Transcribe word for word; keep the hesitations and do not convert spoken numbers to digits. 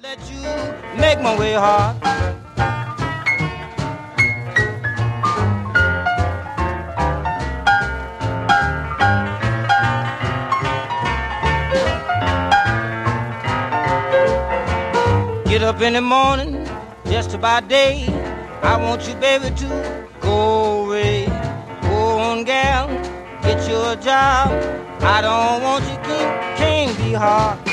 let you make my way hard. Get up in the morning, just about day. I want you, baby, to go away. Go on, gal, get you a job. I don't want you to keep, can't be hard.